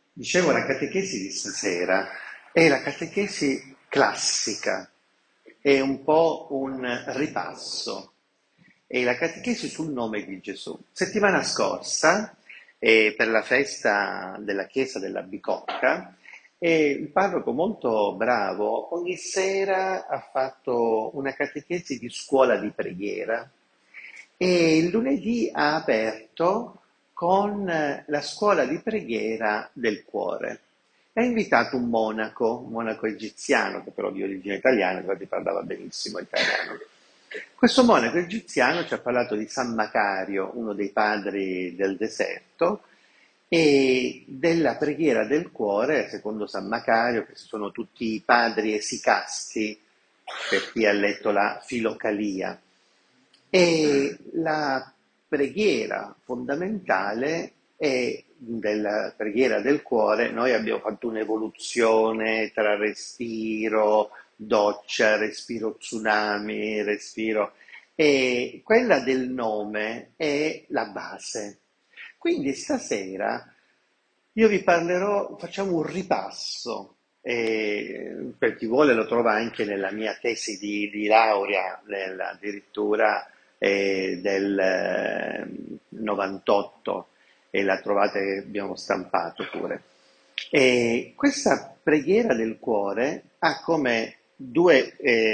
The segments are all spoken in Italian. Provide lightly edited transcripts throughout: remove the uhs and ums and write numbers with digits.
Dicevo, la catechesi di stasera è la catechesi classica, è un po' un ripasso, è la catechesi sul nome di Gesù. Settimana scorsa, per la festa della chiesa della Bicocca, il parroco molto bravo ogni sera ha fatto una catechesi di scuola di preghiera e il lunedì ha aperto con la scuola di preghiera del cuore. Ha invitato un monaco egiziano, che però di origine italiana, infatti parlava benissimo italiano. Questo monaco egiziano ci ha parlato di San Macario, uno dei padri del deserto, e della preghiera del cuore, secondo San Macario, che sono tutti i padri esicasti, per chi ha letto la Filocalia. E la preghiera fondamentale è della preghiera del cuore. Noi abbiamo fatto un'evoluzione tra respiro, doccia, respiro tsunami, respiro, e quella del nome è la base. Quindi stasera io vi parlerò, facciamo un ripasso, per chi vuole lo trova anche nella mia tesi di laurea, addirittura del 98, e la trovate, abbiamo stampato pure. E questa preghiera del cuore ha come due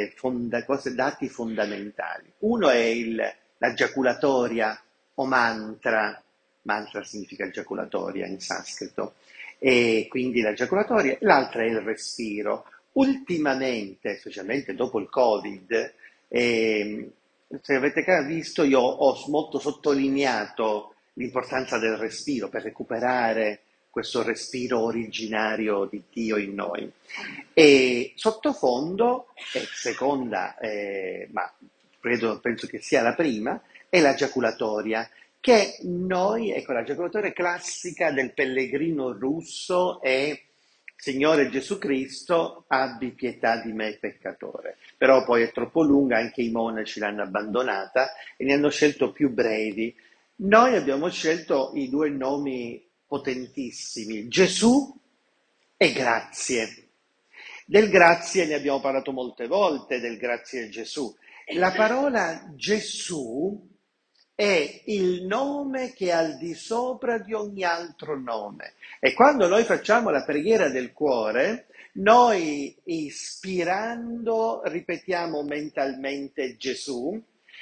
dati fondamentali. Uno è la giaculatoria o mantra. Mantra significa giaculatoria in sanscrito, e quindi la giaculatoria. L'altra è il respiro. Ultimamente, specialmente dopo il Covid, se avete visto, io ho molto sottolineato l'importanza del respiro per recuperare questo respiro originario di Dio in noi. E sottofondo, seconda, ma penso che sia la prima, è la giaculatoria, che noi, ecco, la giaculatoria classica del pellegrino russo è Signore Gesù Cristo, abbi pietà di me peccatore. Però poi è troppo lunga, anche i monaci l'hanno abbandonata e ne hanno scelto più brevi. Noi abbiamo scelto i due nomi potentissimi, Gesù e grazie. Del grazie ne abbiamo parlato molte volte, del grazie a Gesù. La parola Gesù è il nome che è al di sopra di ogni altro nome. E quando noi facciamo la preghiera del cuore, noi ispirando ripetiamo mentalmente Gesù,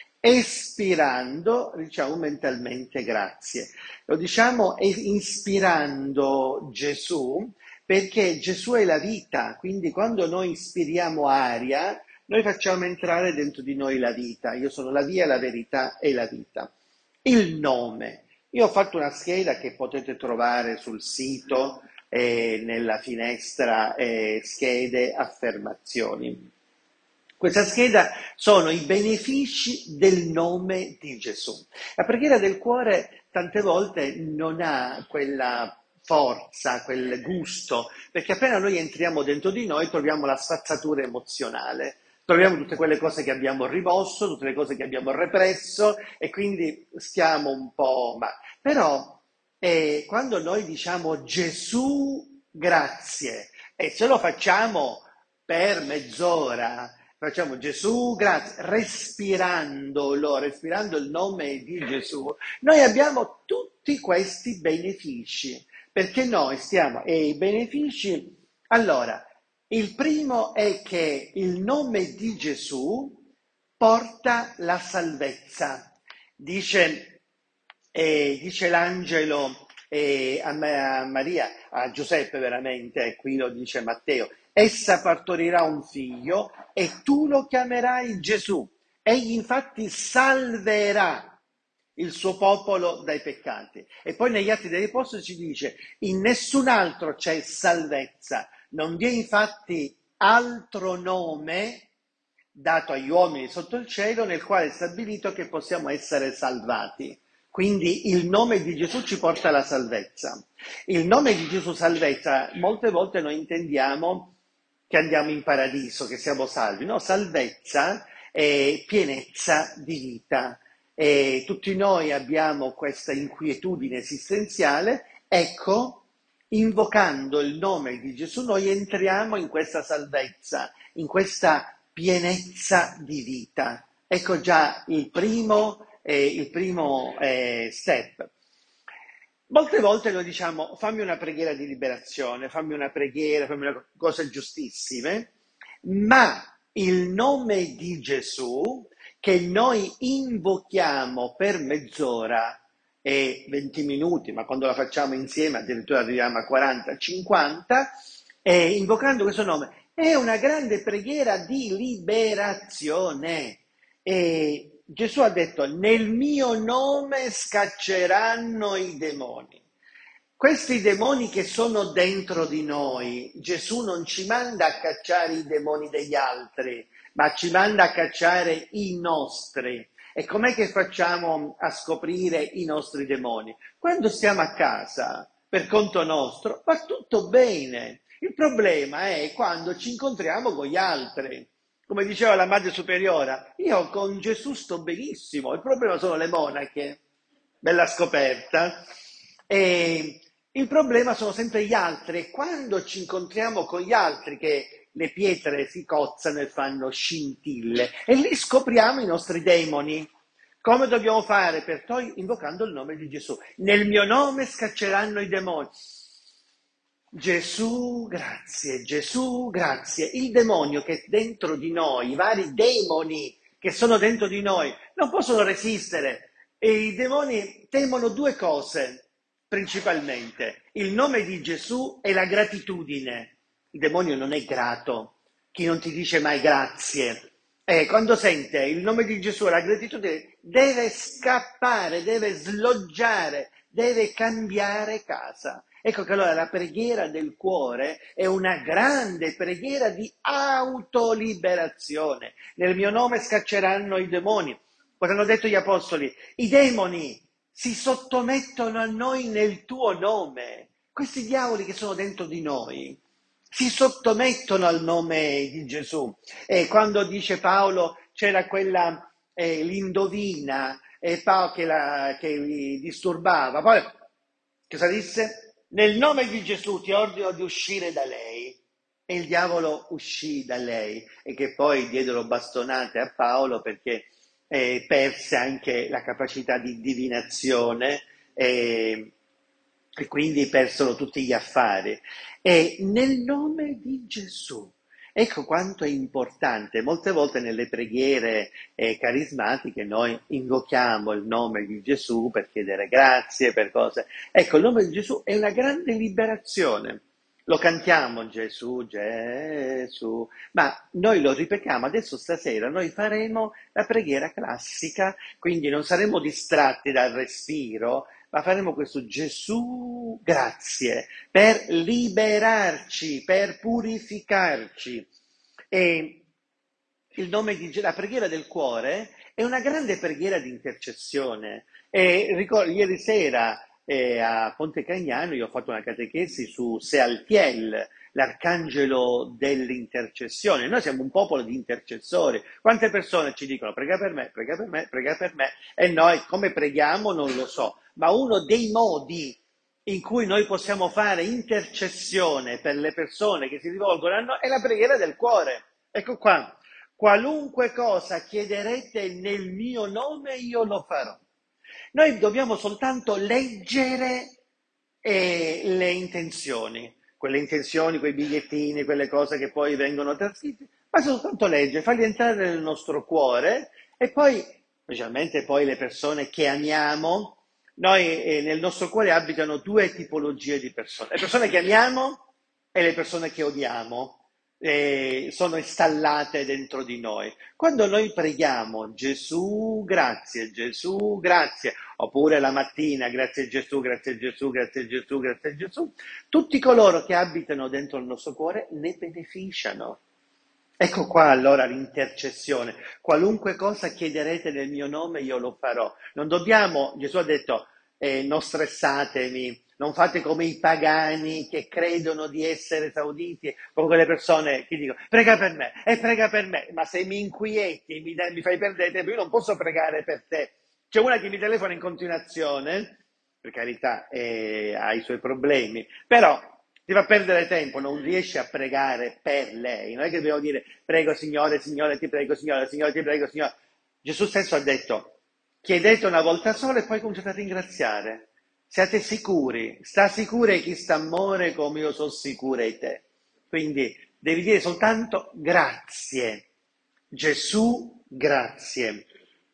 espirando diciamo mentalmente grazie. Lo diciamo ispirando Gesù perché Gesù è la vita, quindi quando noi ispiriamo aria, noi facciamo entrare dentro di noi la vita. Io sono la via, la verità e la vita. Il nome. Io ho fatto una scheda che potete trovare sul sito, nella finestra schede affermazioni. Questa scheda sono i benefici del nome di Gesù. La preghiera del cuore tante volte non ha quella forza, quel gusto, perché appena noi entriamo dentro di noi troviamo la spazzatura emozionale, troviamo tutte quelle cose che abbiamo rimosso, tutte le cose che abbiamo represso e quindi stiamo un po'. Però quando noi diciamo Gesù, grazie, e se lo facciamo per mezz'ora, facciamo Gesù, grazie, respirando il nome di Gesù, noi abbiamo tutti questi benefici, perché noi stiamo, e i benefici, allora, il primo è che il nome di Gesù porta la salvezza. Dice l'angelo a Maria, a Giuseppe veramente, qui lo dice Matteo, essa partorirà un figlio e tu lo chiamerai Gesù. Egli infatti salverà il suo popolo dai peccati. E poi negli Atti degli Apostoli ci dice, in nessun altro c'è salvezza, non vi è infatti altro nome dato agli uomini sotto il cielo nel quale è stabilito che possiamo essere salvati. Quindi il nome di Gesù ci porta alla salvezza. Il nome di Gesù salvezza, molte volte noi intendiamo che andiamo in paradiso, che siamo salvi. No, salvezza è pienezza di vita. E tutti noi abbiamo questa inquietudine esistenziale, ecco, invocando il nome di Gesù noi entriamo in questa salvezza, in questa pienezza di vita. Ecco già il primo step. Molte volte noi diciamo fammi una preghiera di liberazione, fammi una preghiera, fammi una cose giustissime, ma il nome di Gesù che noi invochiamo per mezz'ora e 20 minuti, ma quando la facciamo insieme addirittura arriviamo a 40-50, e invocando questo nome è una grande preghiera di liberazione. E Gesù ha detto, nel mio nome scacceranno i demoni. Questi demoni che sono dentro di noi, Gesù non ci manda a cacciare i demoni degli altri, ma ci manda a cacciare i nostri. E com'è che facciamo a scoprire i nostri demoni? Quando stiamo a casa, per conto nostro, va tutto bene. Il problema è quando ci incontriamo con gli altri. Come diceva la Madre Superiora, io con Gesù sto benissimo, il problema sono le monache. Bella scoperta. E il problema sono sempre gli altri, e quando ci incontriamo con gli altri che le pietre si cozzano e fanno scintille, e lì scopriamo i nostri demoni. Come dobbiamo fare? Invocando il nome di Gesù. Nel mio nome scacceranno i demoni. Gesù, grazie, Gesù, grazie. Il demonio che è dentro di noi, i vari demoni che sono dentro di noi, non possono resistere. E i demoni temono due cose, principalmente. Il nome di Gesù e la gratitudine. Il demonio non è grato. Chi non ti dice mai grazie. Quando sente il nome di Gesù e la gratitudine, deve scappare, deve sloggiare, deve cambiare casa. Ecco che allora la preghiera del cuore è una grande preghiera di autoliberazione. Nel mio nome scacceranno i demoni. Cosa hanno detto gli apostoli? I demoni si sottomettono a noi nel tuo nome. Questi diavoli che sono dentro di noi si sottomettono al nome di Gesù. E quando dice Paolo c'era quella l'indovina che li disturbava. Poi cosa disse? Nel nome di Gesù ti ordino di uscire da lei. E il diavolo uscì da lei, e che poi diedero bastonate a Paolo perché perse anche la capacità di divinazione e quindi persero tutti gli affari. E nel nome di Gesù. Ecco quanto è importante. Molte volte nelle preghiere carismatiche noi invochiamo il nome di Gesù per chiedere grazie, per cose. Ecco, il nome di Gesù è una grande liberazione. Lo cantiamo Gesù, Gesù, ma noi lo ripetiamo. Adesso stasera noi faremo la preghiera classica, quindi non saremo distratti dal respiro, ma faremo questo Gesù, grazie, per liberarci, per purificarci. E la preghiera del cuore è una grande preghiera di intercessione. E ricordo, ieri sera a Ponte Cagnano io ho fatto una catechesi su Sealtiel, l'arcangelo dell'intercessione. Noi siamo un popolo di intercessori. Quante persone ci dicono prega per me, prega per me, prega per me, e noi come preghiamo non lo so, ma uno dei modi in cui noi possiamo fare intercessione per le persone che si rivolgono a noi è la preghiera del cuore. Ecco qua, qualunque cosa chiederete nel mio nome io lo farò. Noi dobbiamo soltanto leggere le intenzioni, quelle intenzioni, quei bigliettini, quelle cose che poi vengono trascritte, ma soltanto leggere, farli entrare nel nostro cuore, e poi, specialmente poi le persone che amiamo, noi nel nostro cuore abitano due tipologie di persone: le persone che amiamo e le persone che odiamo. Sono installate dentro di noi. Quando noi preghiamo Gesù, grazie, oppure la mattina grazie Gesù, grazie Gesù, grazie Gesù, grazie Gesù, tutti coloro che abitano dentro il nostro cuore ne beneficiano. Ecco qua allora l'intercessione. Qualunque cosa chiederete nel mio nome io lo farò. Non dobbiamo, Gesù ha detto, non stressatemi, non fate come i pagani che credono di essere esauditi, come quelle persone che dicono prega per me, ma se mi inquieti, mi fai perdere tempo, io non posso pregare per te. C'è una che mi telefona in continuazione per carità, ha i suoi problemi, però ti fa perdere tempo, non riesci a pregare per lei. Non è che dobbiamo dire prego Signore, Signore ti prego, Signore, Signore ti prego, Signore. Gesù stesso ha detto chiedete una volta sola e poi cominciate a ringraziare. Siate sicuri, sta sicure chi sta amore come io sono sicura di te. Quindi devi dire soltanto grazie. Gesù, grazie.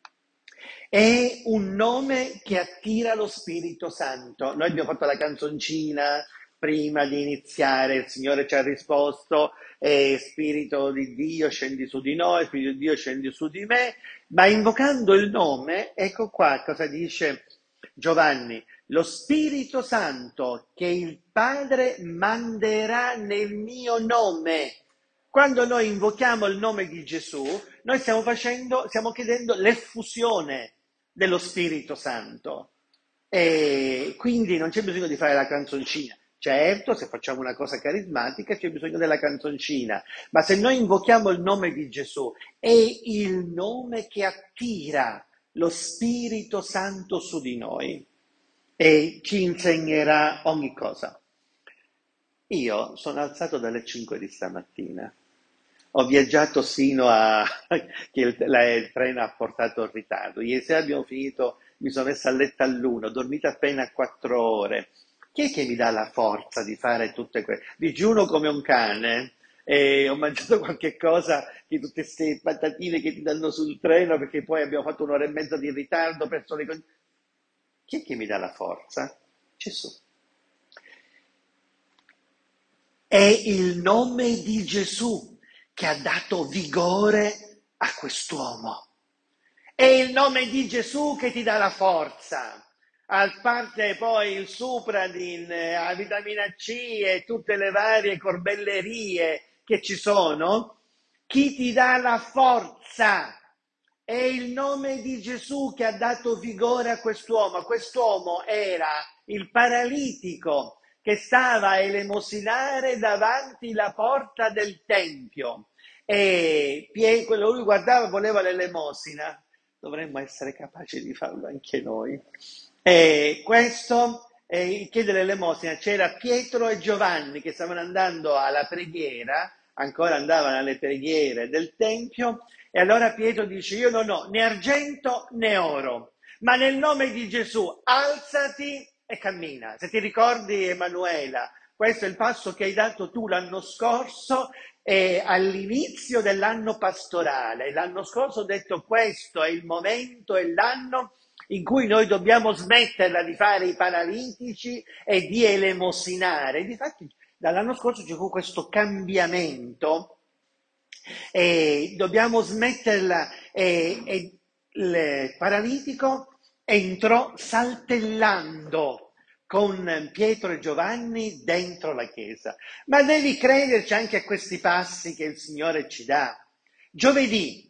È un nome che attira lo Spirito Santo. Noi abbiamo fatto la canzoncina prima di iniziare, il Signore ci ha risposto, Spirito di Dio scendi su di noi, Spirito di Dio scendi su di me, ma invocando il nome, ecco qua cosa dice Giovanni, lo Spirito Santo che il Padre manderà nel mio nome. Quando noi invochiamo il nome di Gesù, noi stiamo chiedendo l'effusione dello Spirito Santo. E quindi non c'è bisogno di fare la canzoncina. Certo, se facciamo una cosa carismatica c'è bisogno della canzoncina, ma se noi invochiamo il nome di Gesù, è il nome che attira lo Spirito Santo su di noi e ci insegnerà ogni cosa. Io sono alzato dalle 5 di stamattina. Ho viaggiato sino a che il treno ha portato il ritardo. Ieri sera abbiamo finito, mi sono messa a letto all'1, ho dormito appena 4 ore. Chi è che mi dà la forza di fare tutte queste? Digiuno come un cane e ho mangiato qualche cosa di tutte queste patatine che ti danno sul treno perché poi abbiamo fatto 1 ora e mezza di ritardo, perso le cose. Chi è che mi dà la forza? Gesù. È il nome di Gesù che ha dato vigore a quest'uomo. È il nome di Gesù che ti dà la forza. A parte poi il Supradin, la vitamina C e tutte le varie corbellerie che ci sono, chi ti dà la forza? È il nome di Gesù che ha dato vigore a quest'uomo. Quest'uomo era il paralitico che stava a elemosinare davanti la porta del Tempio. E quello lui guardava, voleva l'elemosina. Dovremmo essere capaci di farlo anche noi. E questo chiede l'elemosina. C'era Pietro e Giovanni che stavano andando alla preghiera, ancora andavano alle preghiere del Tempio, e allora Pietro dice, io non ho né argento né oro, ma nel nome di Gesù alzati e cammina. Se ti ricordi, Emanuela, questo è il passo che hai dato tu l'anno scorso all'inizio dell'anno pastorale. L'anno scorso ho detto questo è il momento, è l'anno in cui noi dobbiamo smetterla di fare i paralitici e di elemosinare. Difatti dall'anno scorso ci fu questo cambiamento e dobbiamo smetterla e il paralitico entrò saltellando con Pietro e Giovanni dentro la chiesa. Ma devi crederci anche a questi passi che il Signore ci dà. Giovedì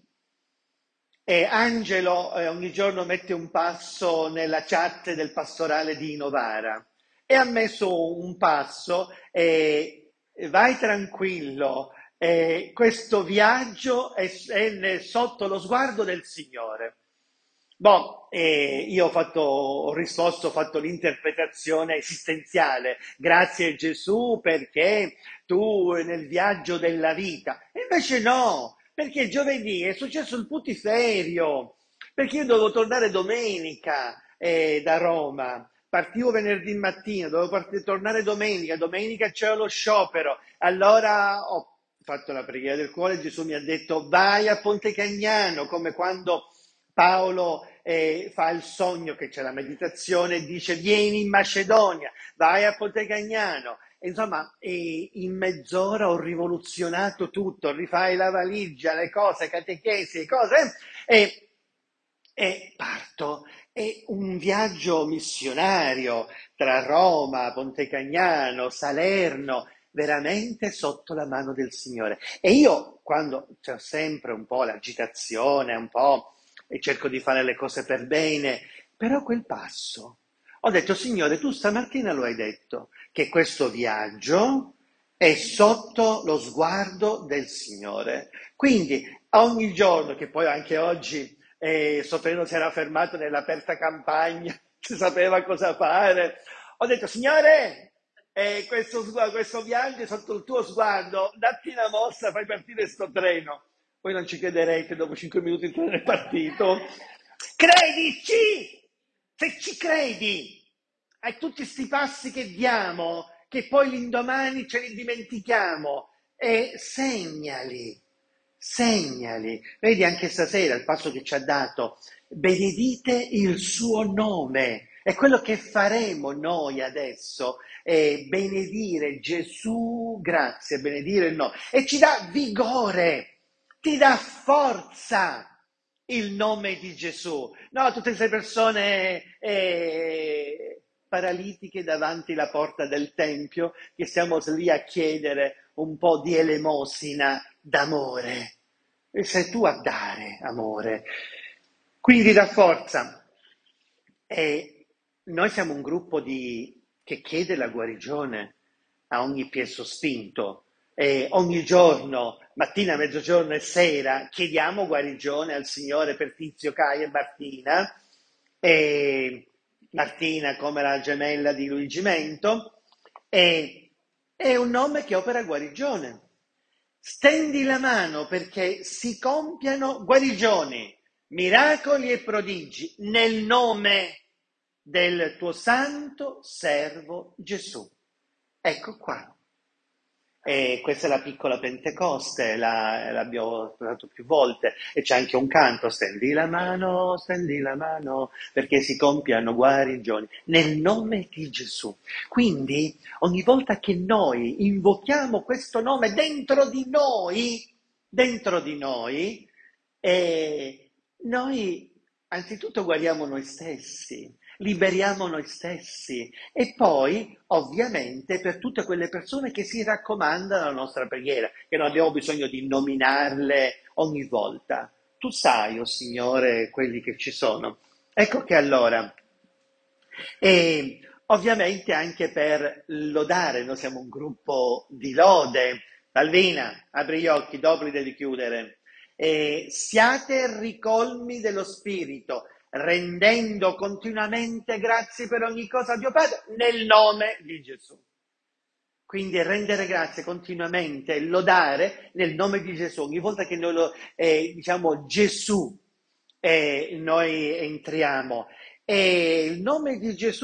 Angelo ogni giorno mette un passo nella chat del pastorale di Novara e ha messo un passo vai tranquillo, questo viaggio è sotto lo sguardo del Signore. Boh, io ho risposto, ho fatto l'interpretazione esistenziale. Grazie Gesù perché tu nel viaggio della vita. E invece no, perché giovedì è successo il putiferio, perché io dovevo tornare domenica da Roma. Partivo venerdì mattina, dovevo tornare domenica, domenica c'era lo sciopero. Allora ho fatto la preghiera del cuore, Gesù mi ha detto vai a Ponte Cagnano, come quando Paolo fa il sogno che c'è la meditazione, dice vieni in Macedonia, vai a Ponte Cagnano. Insomma, in mezz'ora ho rivoluzionato tutto, rifai la valigia, le cose, catechesi, cose, e parto. È un viaggio missionario tra Roma, Ponte Cagnano, Salerno, veramente sotto la mano del Signore. E io, quando c'è sempre un po' l'agitazione, un po' e cerco di fare le cose per bene, però quel passo, ho detto, Signore, tu stamattina lo hai detto, che questo viaggio è sotto lo sguardo del Signore. Quindi ogni giorno, che poi anche oggi Sottorino si era fermato nell'aperta campagna si sapeva cosa fare. Ho detto, Signore, questo viaggio è sotto il tuo sguardo, datti una mossa, fai partire sto treno. Voi non ci crederete, dopo 5 minuti il treno è partito. Credici! Se ci credi a tutti sti passi che diamo, che poi l'indomani ce li dimentichiamo, e segnali, segnali. Vedi anche stasera il passo che ci ha dato, benedite il suo nome. È quello che faremo noi adesso, è benedire Gesù, grazie, benedire il nome. E ci dà vigore, ti dà forza il nome di Gesù. No, tutte queste persone paralitiche davanti alla porta del Tempio, che siamo lì a chiedere un po' di elemosina d'amore. E sei tu a dare amore. Quindi dà forza. E noi siamo un gruppo che chiede la guarigione a ogni piè sospinto. E ogni giorno, mattina, mezzogiorno e sera, chiediamo guarigione al Signore per Tizio, Caio e Martina. E Martina come la gemella di Luigi Mento. E è un nome che opera guarigione. Stendi la mano perché si compiano guarigioni, miracoli e prodigi nel nome del tuo santo servo Gesù. Ecco qua. E questa è la piccola Pentecoste, l'abbiamo usato più volte, e c'è anche un canto, stendi la mano, perché si compiano guarigioni, nel nome di Gesù. Quindi, ogni volta che noi invochiamo questo nome dentro di noi, noi anzitutto guariamo noi stessi, liberiamo noi stessi e poi ovviamente per tutte quelle persone che si raccomandano alla nostra preghiera, che non abbiamo bisogno di nominarle ogni volta. Tu sai, o Signore, quelli che ci sono. Ecco che allora, e ovviamente anche per lodare, noi siamo un gruppo di lode. Alvina, apri gli occhi, dopo li devi chiudere. Siate ricolmi dello Spirito, rendendo continuamente grazie per ogni cosa a Dio Padre, nel nome di Gesù. Quindi rendere grazie continuamente, lodare nel nome di Gesù. Ogni volta che noi diciamo Gesù, noi entriamo. E il nome di Gesù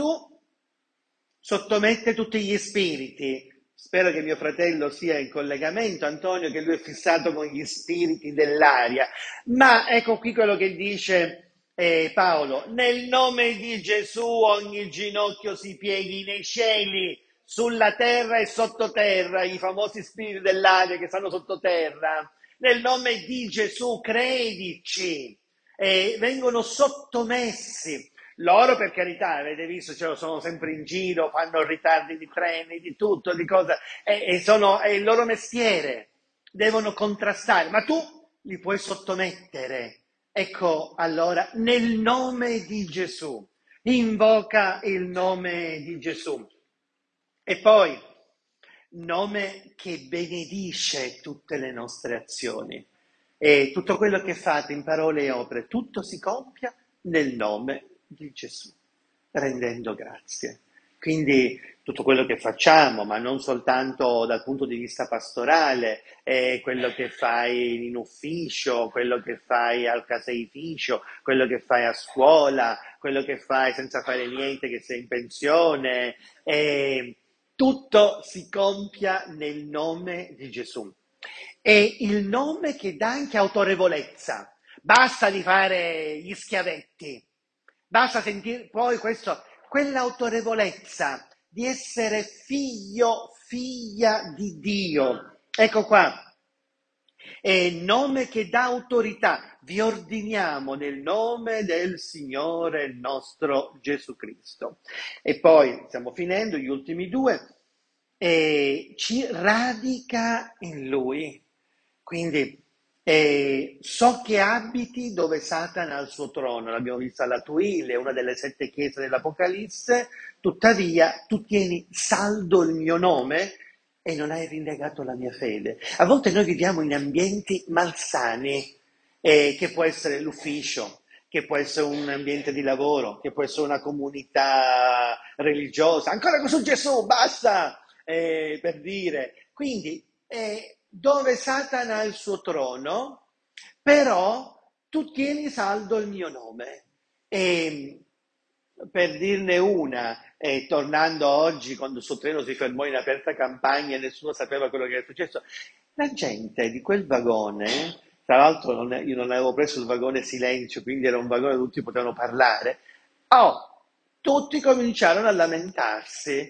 sottomette tutti gli spiriti. Spero che mio fratello sia in collegamento, Antonio, che lui è fissato con gli spiriti dell'aria. Ma ecco qui quello che dice Paolo. Nel nome di Gesù ogni ginocchio si pieghi nei cieli, sulla terra e sottoterra, i famosi spiriti dell'aria che stanno sottoterra. Nel nome di Gesù credici, vengono sottomessi. Loro, per carità, avete visto, cioè, sono sempre in giro, fanno ritardi di treni, di tutto, di cosa, è il loro mestiere, devono contrastare, ma tu li puoi sottomettere. Ecco, allora, nel nome di Gesù, invoca il nome di Gesù. E poi, nome che benedisce tutte le nostre azioni. E tutto quello che fate in parole e opere, tutto si compia nel nome di Gesù, rendendo grazie. Quindi tutto quello che facciamo, ma non soltanto dal punto di vista pastorale, quello che fai in ufficio, quello che fai al caseificio, quello che fai a scuola, quello che fai senza fare niente che sei in pensione, tutto si compia nel nome di Gesù. È il nome che dà anche autorevolezza. Basta di fare gli schiavetti, basta sentire poi quell'autorevolezza di essere figlio, figlia di Dio. Ecco qua. È nome che dà autorità. Vi ordiniamo nel nome del Signore nostro Gesù Cristo. E poi, stiamo finendo, gli ultimi due, ci radica in Lui. Quindi so che abiti dove Satana ha il suo trono, l'abbiamo vista alla Tuile, una delle 7 chiese dell'Apocalisse, tuttavia tu tieni saldo il mio nome e non hai rinnegato la mia fede. A volte noi viviamo in ambienti malsani, che può essere l'ufficio, che può essere un ambiente di lavoro, che può essere una comunità religiosa, ancora con su Gesù, basta, per dire. Quindi, dove Satana ha il suo trono, però tu tieni saldo il mio nome. E per dirne una, tornando oggi, quando il suo treno si fermò in aperta campagna e nessuno sapeva quello che era successo, la gente di quel vagone, tra l'altro io non avevo preso il vagone silenzio, quindi era un vagone dove tutti potevano parlare, oh, tutti cominciarono a lamentarsi,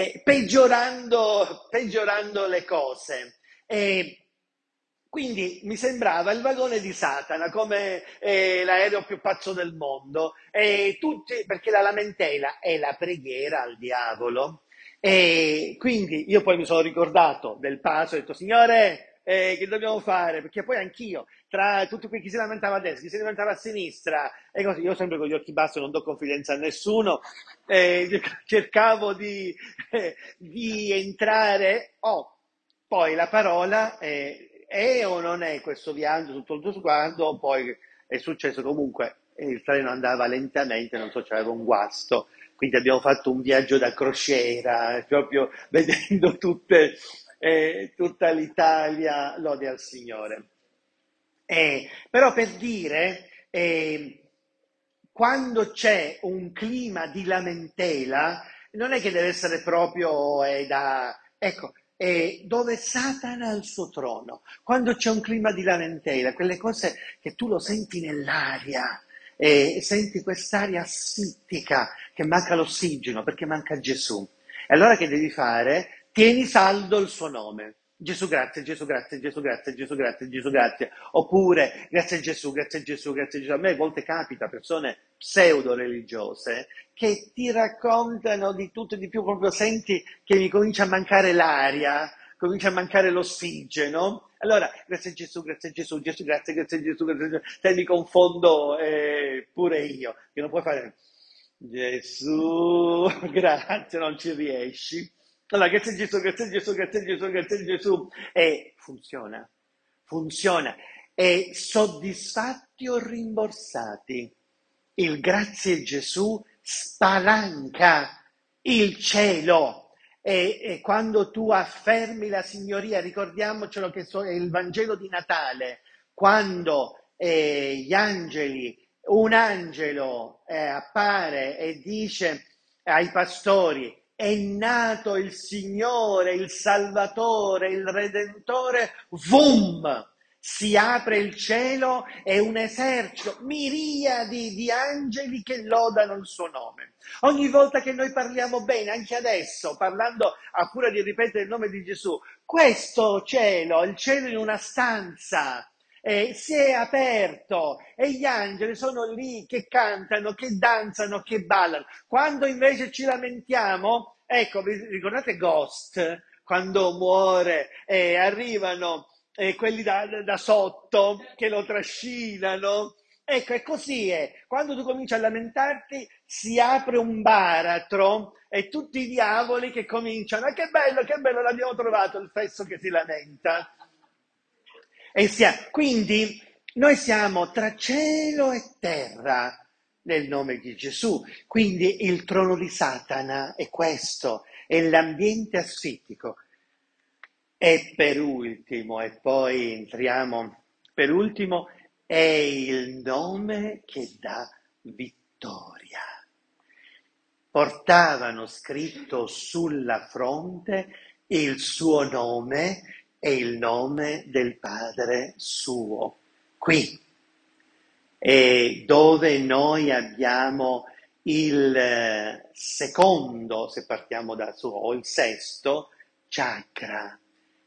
peggiorando le cose. E quindi mi sembrava il vagone di Satana, come l'aereo più pazzo del mondo, perché la lamentela è la preghiera al diavolo. E quindi io poi mi sono ricordato del passo e ho detto, Signore, che dobbiamo fare? Perché poi anch'io, tra tutti quelli che si lamentava a destra, chi si lamentava a sinistra, e così, io sempre con gli occhi bassi, non do confidenza a nessuno, cercavo di entrare, poi la parola è o non è questo viaggio sotto il tuo sguardo, poi è successo comunque, il treno andava lentamente, non so, c'aveva un guasto, quindi abbiamo fatto un viaggio da crociera, proprio vedendo tutta l'Italia, lode al Signore. Però per dire, quando c'è un clima di lamentela, non è che deve essere proprio da... Ecco, dove Satana ha il suo trono, quando c'è un clima di lamentela, quelle cose che tu lo senti nell'aria, senti quest'aria assittica, che manca l'ossigeno perché manca Gesù. E allora che devi fare? Tieni saldo il suo nome. Gesù grazie, Gesù grazie, Gesù grazie, Gesù grazie, Gesù grazie. Oppure grazie a Gesù, grazie a Gesù, grazie a Gesù. A me a volte capita persone pseudo-religiose che ti raccontano di tutto e di più, proprio senti che mi comincia a mancare l'aria, comincia a mancare l'ossigeno. Allora, grazie a Gesù, Gesù grazie, grazie a Gesù, grazie a Gesù. Se mi confondo pure io, che non puoi fare Gesù, grazie, non ci riesci. Allora, grazie a Gesù, grazie a Gesù, grazie a Gesù, grazie a Gesù. E funziona, funziona. E soddisfatti o rimborsati, il grazie Gesù spalanca il cielo. E quando tu affermi la signoria, ricordiamocelo che è il Vangelo di Natale, quando gli angeli, un angelo appare e dice ai pastori, è nato il Signore, il Salvatore, il Redentore, vum! Si apre il cielo e un esercito, miriadi di angeli che lodano il suo nome. Ogni volta che noi parliamo bene, anche adesso, parlando a furia di ripetere il nome di Gesù, questo cielo, il cielo in una stanza, si è aperto e gli angeli sono lì che cantano, che danzano, che ballano. Quando invece ci lamentiamo, ecco, vi ricordate Ghost? Quando muore arrivano quelli da sotto che lo trascinano. Ecco, è così è. Quando tu cominci a lamentarti, si apre un baratro e tutti i diavoli che cominciano. Che bello, l'abbiamo trovato il fesso che si lamenta. Quindi noi siamo tra cielo e terra nel nome di Gesù. Quindi il trono di Satana è questo, è l'ambiente asfittico. E per ultimo, e poi entriamo, per ultimo, è il nome che dà vittoria. Portavano scritto sulla fronte il suo nome e il nome del Padre suo. Qui è dove noi abbiamo il secondo, se partiamo da su, o il sesto, chakra.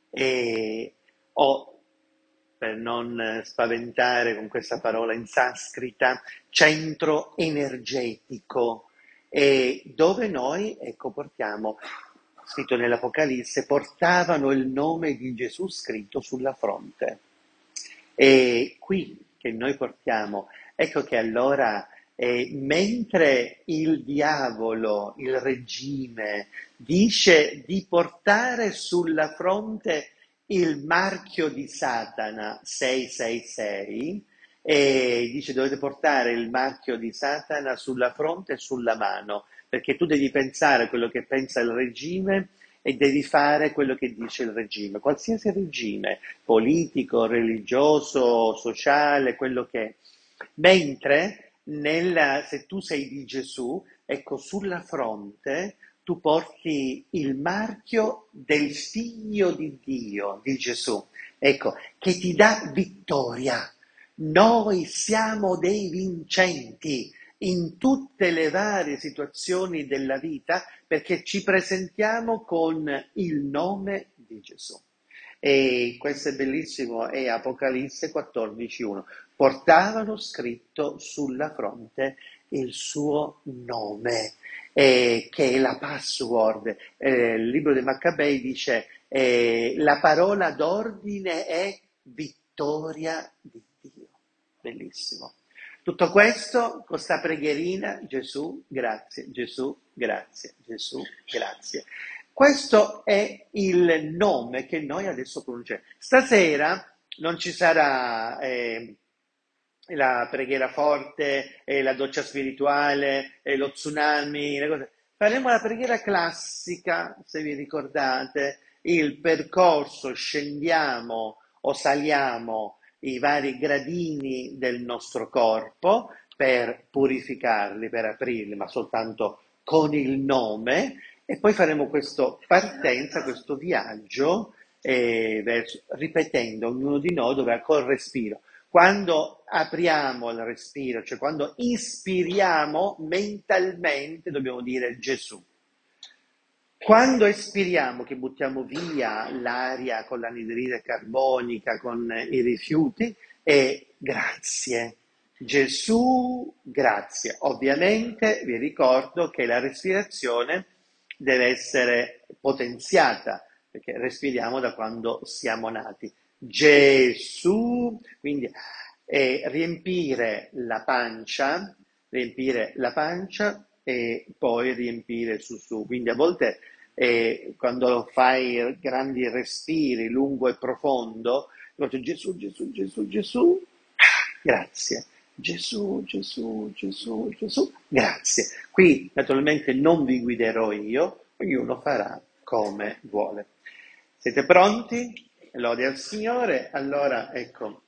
O, per non spaventare con questa parola in sanscrita, centro energetico, dove noi, ecco, portiamo, scritto nell'Apocalisse, portavano il nome di Gesù scritto sulla fronte. E qui che noi portiamo, ecco che allora, mentre il diavolo, il regime, dice di portare sulla fronte il marchio di Satana 666, e dice dovete portare il marchio di Satana sulla fronte e sulla mano, perché tu devi pensare a quello che pensa il regime e devi fare quello che dice il regime, qualsiasi regime, politico, religioso, sociale, quello che è. Mentre se tu sei di Gesù, ecco, sulla fronte tu porti il marchio del figlio di Dio, di Gesù, ecco, che ti dà vittoria. Noi siamo dei vincenti in tutte le varie situazioni della vita perché ci presentiamo con il nome di Gesù. E questo è bellissimo, è Apocalisse 14:1. Portavano scritto sulla fronte il suo nome, che è la password. Il libro dei Maccabei dice la parola d'ordine è vittoria di Dio. Bellissimo. Tutto questo con questa preghierina, Gesù, grazie, Gesù, grazie, Gesù, grazie. Questo è il nome che noi adesso pronunciamo. Stasera non ci sarà la preghiera forte, la doccia spirituale, lo tsunami, le cose. Faremo la preghiera classica, se vi ricordate, il percorso, scendiamo o saliamo i vari gradini del nostro corpo per purificarli, per aprirli, ma soltanto con il nome, e poi faremo questa partenza, questo viaggio, ripetendo ognuno di noi dove col respiro. Quando apriamo il respiro, cioè quando ispiriamo mentalmente, dobbiamo dire Gesù. Quando espiriamo, che buttiamo via l'aria con l'anidride carbonica, con i rifiuti, è grazie. Gesù, grazie. Ovviamente vi ricordo che la respirazione deve essere potenziata, perché respiriamo da quando siamo nati. Gesù, quindi riempire la pancia e poi riempire su. Quindi a volte quando fai grandi respiri lungo e profondo, Gesù, Gesù, Gesù, Gesù, grazie. Gesù, Gesù, Gesù, Gesù, grazie. Qui naturalmente non vi guiderò io, ognuno farà come vuole. Siete pronti? Lode al Signore. Allora, ecco,